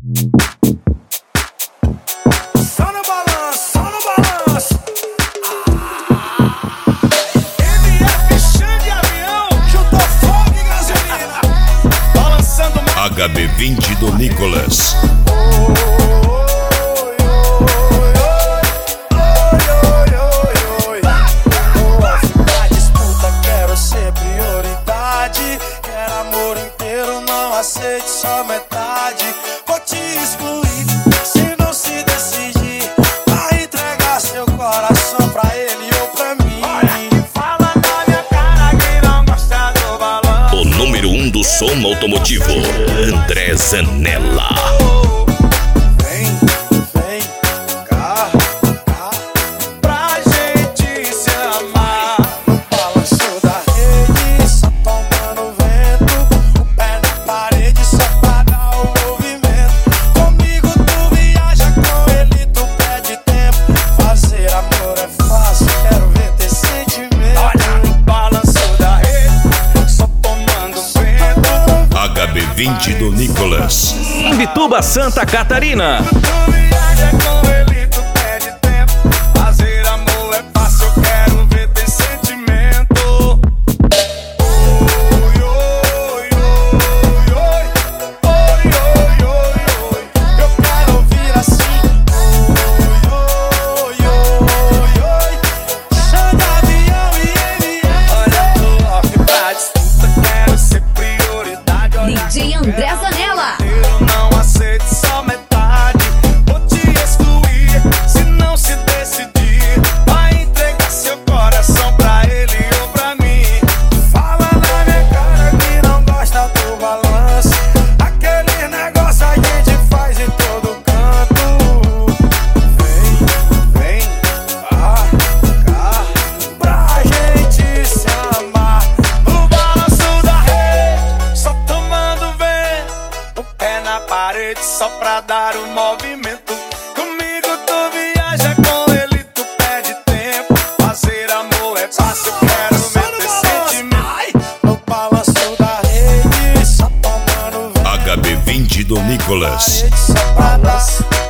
Só no balanço, só no balanço. MF Xande Avião, juntou fogo e gasolina. Balançando mais. HB20 do Nicolas. Aceite só metade, vou te excluir. Se não se decidir, vai entregar seu coração pra ele ou pra mim. Olha, fala na minha cara que não gosta do balanço. O número 1 do som automotivo, André Zanella. Vem cá, pra gente se amar. No balanço da rede, só tomando vento. O pé na parede só pra dar o movimento. Comigo tu viaja, com ele tu perde tempo. Fazer amor é fácil, quero ver ter sentimento. Olha no balanço da rede, só tomando vento. HB20 do Nicolas. Imbituba, Santa Catarina. Tu viaja, com ele tu perde tempo. Fazer amor é fácil, quero ver ter sentimento. Oi, oi, oi, oi. Oi, oi, oi, oi. Eu quero ouvir assim. Oi, oi, oi, oi. Xande Avião e MF. Olha pro off pra disputa, quero ser prioridade. Olha DJ André Zanella. eu não aceito só metade, vou te excluir. Se não se decidir, vai entregar seu coração pra ele ou pra mim. Fala na minha cara que não gosta do balanço. Aquele negócio a gente faz em todo canto. Vem cá, pra gente se amar. No balanço da rede, só tomando vento. O pé na parede só pra dar o movimento. Comigo tu viaja, com ele tu perde tempo. Fazer amor é fácil, quero ver ter sentimento. No balanço da rede, só tomando vento. HB20 do Nicolas. Parede só pra dar